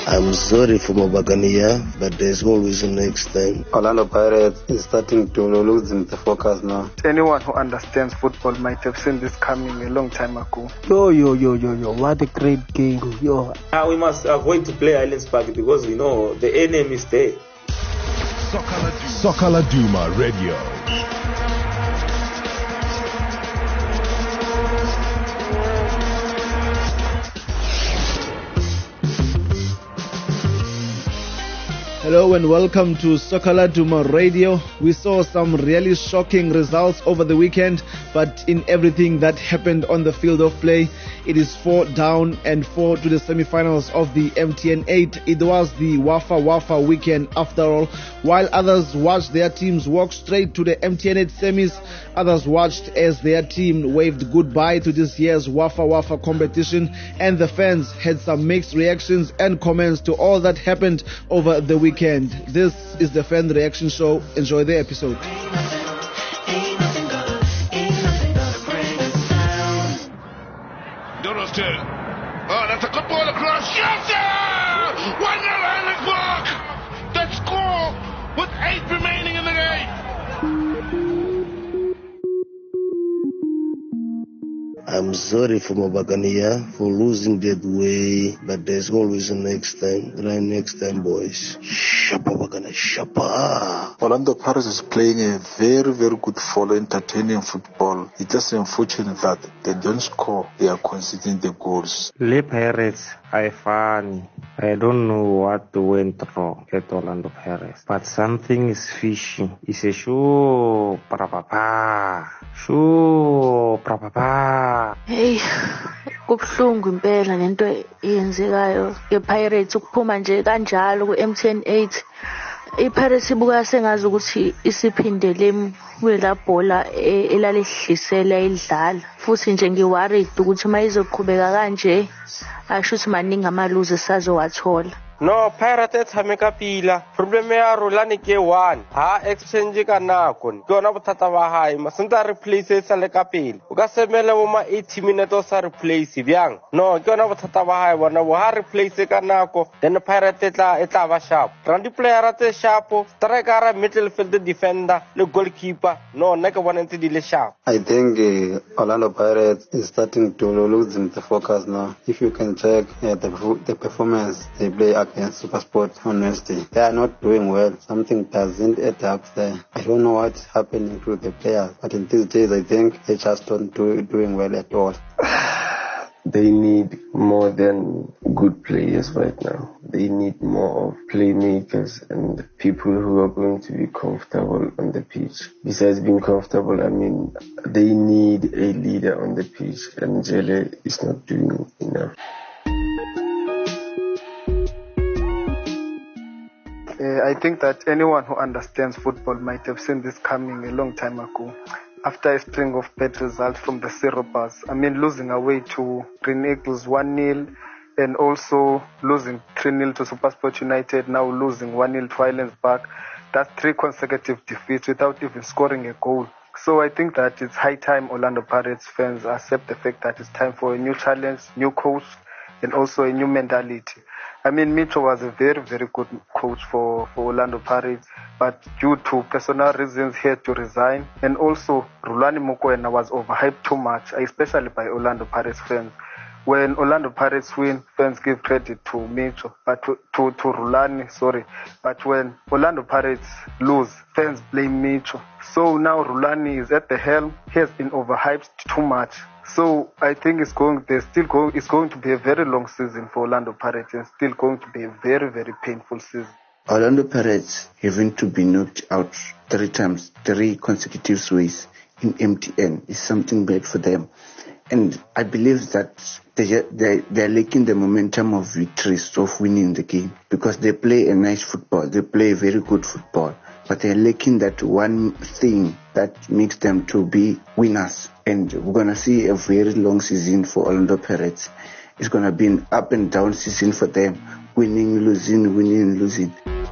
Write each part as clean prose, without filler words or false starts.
I'm sorry for Mabagania, but there's always a next time. Orlando Pirates is starting to lose the focus now. Anyone who understands football might have seen this coming a long time ago. Yo, what a great game. Yo. We must avoid to play Islands Park because we know the enemy is there. Soccer Laduma Radio. Hello and welcome to Soccer Laduma Radio. We saw some really shocking results over the weekend, but in everything that happened on the field of play, it is 4 down and 4 to the semi-finals of the MTN 8. It was the Wafa weekend after all. While others watched their teams walk straight to the MTN 8 semis, others watched as their team waved goodbye to this year's Wafa competition, and the fans had some mixed reactions and comments to all that happened over the weekend. This is the Fan Reaction Show. Enjoy the episode. Oh, that's a good ball across. Yes, sir! 1-0 Island Park! That score with 8 remaining in the game. I'm sorry for Mabagania for losing that way, but there's always a next time. Right next time, boys. Shapa Bagana, Shapa. Orlando Pirates is playing a very, very good football, entertaining football. It's just unfortunate that they don't score. They are conceding the goals. The Pirates are funny. I don't know what went wrong at Orlando Pirates, but something is fishy. It's a show, pra-pa-pa. Hey, kubuhlungu impela lento eyenzekayo ngePirates ukuphuma nje kanjalo kuMTN 8. iPirates ibuka sengazi ukuthi isiphindele kwelabhola elalihlisela idlala. Futhi nje ngiworried ukuthi mayizoqhubeka kanje asho ukuthi maningi amaluze sazowathola. No, Pirates tshameka pila. Problem ya Rolani ke 1. Ha exchange ka nako. Ke yona bothata ba hae. Masenta replace sa le ka pele. O ka semela bo ma 80 minutes sa replace byang. No, ke yona bothata ba hae bona bo ha replace ka nako. Then Pirates etla ba sharp. Randi player tse sharp, striker, midfield defender, le goalkeeper. No, nna ke bona ntse di le sharp. I think Orlando Pirates is starting to lose the focus now. If you can check the performance they play against SuperSport on Wednesday, they are not doing well. Something doesn't add up there. I don't know what's happening to the players, but in these days I think they just don't doing well at all. They need more than good players right now. They need more of playmakers and people who are going to be comfortable on the pitch. Besides being comfortable, I mean, they need a leader on the pitch, and Jelle is not doing enough. I think that anyone who understands football might have seen this coming a long time ago. After a string of bad results from the Cerobars, losing away to Green Eagles 1-0 and also losing 3-0 to SuperSport United, now losing 1-0 to Islands Park. That's 3 consecutive defeats without even scoring a goal. So I think that it's high time Orlando Pirates fans accept the fact that it's time for a new challenge, new coach, and also a new mentality. Mitchell was a very, very good coach for Orlando Pirates, but due to personal reasons he had to resign. And also, Rulani Mokoena was overhyped too much, especially by Orlando Pirates fans. When Orlando Pirates win, fans give credit to Mitchell, but to Rulani, sorry. But when Orlando Pirates lose, fans blame Mitchell. So now Rulani is at the helm. He has been overhyped too much. So I think it's going to be a very long season for Orlando Pirates, and still going to be a very, very painful season. Orlando Pirates having to be knocked out 3 times, 3 consecutive ways in MTN is something bad for them. And I believe that they're lacking the momentum of victories, of winning the game, because they play a nice football, they play very good football, but they're lacking that one thing that makes them to be winners. And we're going to see a very long season for Orlando Pirates. It's going to be an up and down season for them, winning, losing, winning, losing.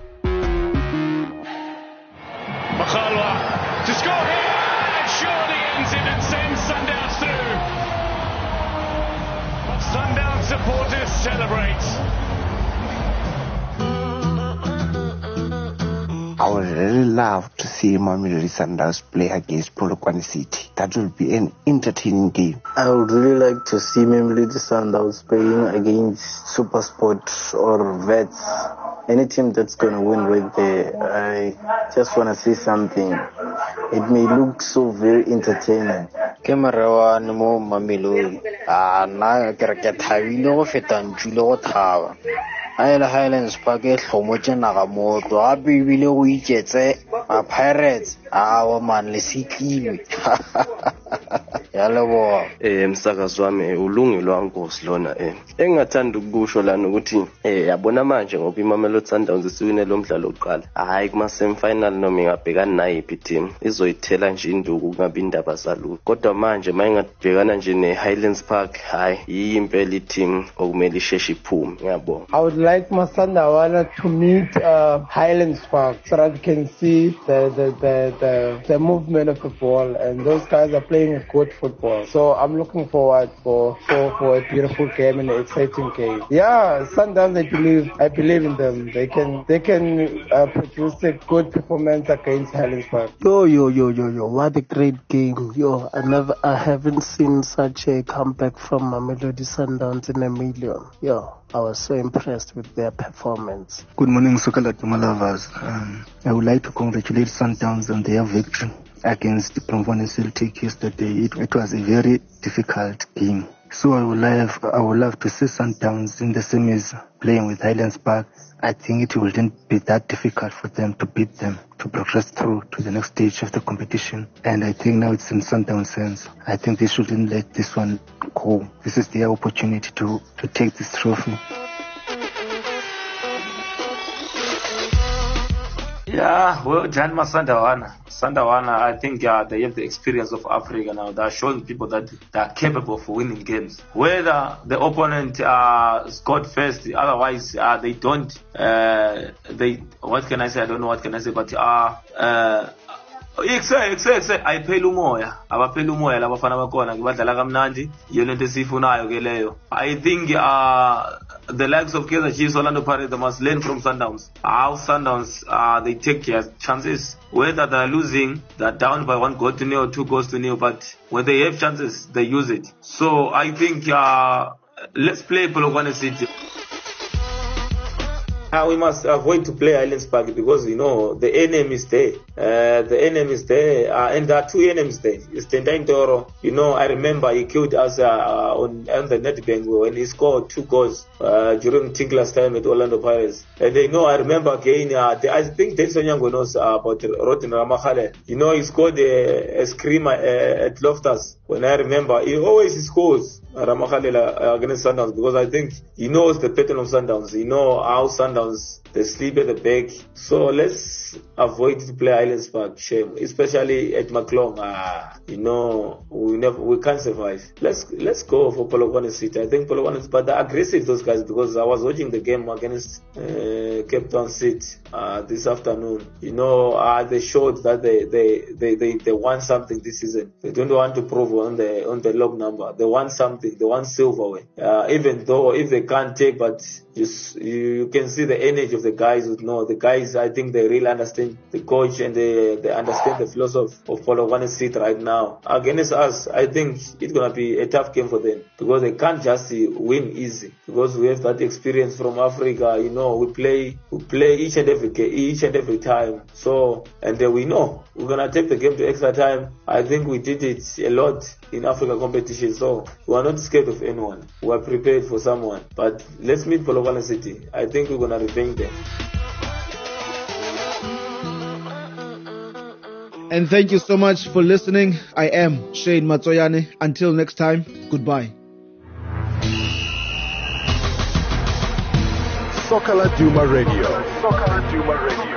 Makhalwa to score here, surely ends it and sends Sundowns through. Sundowns supporters celebrate. I would really love to see Mamelodi Sundowns play against Polokwane City. That will be an entertaining game. I would really like to see Mamelodi Sundowns playing against SuperSport or Vets. Any team that's going to win with I just want to see something. It may look so very entertaining. Kemara no mo Mamelodi. Na ke re ke thabile go feta ntšhile go thaba. Aela Highlands Park e hlomotse naga motlo gape ebile go iketse Pirates man le sitlilwe. Ya leboga. Msakazi wami ulungile wankosi lona engathanda ukusho lana ukuthi yabona manje ngoba iMamelodi Sundowns isiwine lo mdlalo oqala hayi kuma semifinal noma ingabhekana nayiphi team izoyithela nje induku kungabi indaba zalutho kodwa manje mayingabhekana nje neHighlands Park hayi yimpela team okumele isheshe iphume ngiyabonga. I would like Masandawana to meet Highlands Park so that we can see the movement of the ball, and those guys are playing a good football. So I'm looking forward for a beautiful game and an exciting game. Yeah, Sundowns, I believe in them. They can produce a good performance against Highlands Park. Yo, what a great game. Yo, I haven't seen such a comeback from Mamelodi Sundowns in a million. Yo, I was so impressed with their performance. Good morning, Sokala lovers. I would like to congratulate Sundowns on their victory against the Polokwane Celtic yesterday. It was a very difficult game. So I would love to see Sundowns in the semis playing with Highlands Park. I think it wouldn't be that difficult for them to beat them, to progress through to the next stage of the competition. And I think now it's in Sundowns' hands. I think they shouldn't let this one go. This is their opportunity to take this trophy. Yeah, well, Jan Sandawana, I think they have the experience of Africa now. They are showing people that they are capable of winning games. Whether the opponent scored first, otherwise they don't. What can I say? I don't know what can I say, but ayiphela umoya abaphela umoya labafana bakhona ngibadlala kamnandi yona into esifunayo ke leyo. I think the likes of Kaizer Chiefs, Orlando Pirates, they must learn from Sundowns. How Sundowns they take their chances, whether they're losing, they're down by 1-0 or 2-0, but when they have chances they use it. So I think let's play Polokwane City. We must avoid to play Highlands Park because the enemy is there. And there are two enemies there. It's Tendai Ndoro. I remember he killed us on the Nedbank when he scored 2 goals during Tinkler's time at Orlando Pirates. And I remember again. I think Denson Yango knows about Rotten Ramachale. He scored a screamer at Loftus. When I remember, he always scores Ramachale against Sundowns because I think he knows the pattern of Sundowns. He knows how Sundowns they sleep at the back. So let's avoid to play Highlands Park. Shame, especially at Maclong. We can't survive. Let's go for Polokwane City. I think Polokwane, but they're aggressive, those guys, because I was watching the game against Cape Town City this afternoon. They showed that they want something this season. They don't want to prove on the log number. They want something. They want silverware. Even though if they can't take, but you can see the energy of the guys. The guys, I think they really understand the coach and they understand the philosophy of Polokwane City right now. Against us, I think it's gonna be a tough game for them because they can't just win easy because we have that experience from Africa. We play each and every time. So we know we're gonna take the game to extra time. I think we did it a lot in Africa competition, so we are not scared of anyone. We are prepared for someone. But let's meet Polokwane City. I think we're gonna revenge them. And thank you so much for listening. I am Shane Matsoyane. Until next time, goodbye. Soccer Laduma Radio.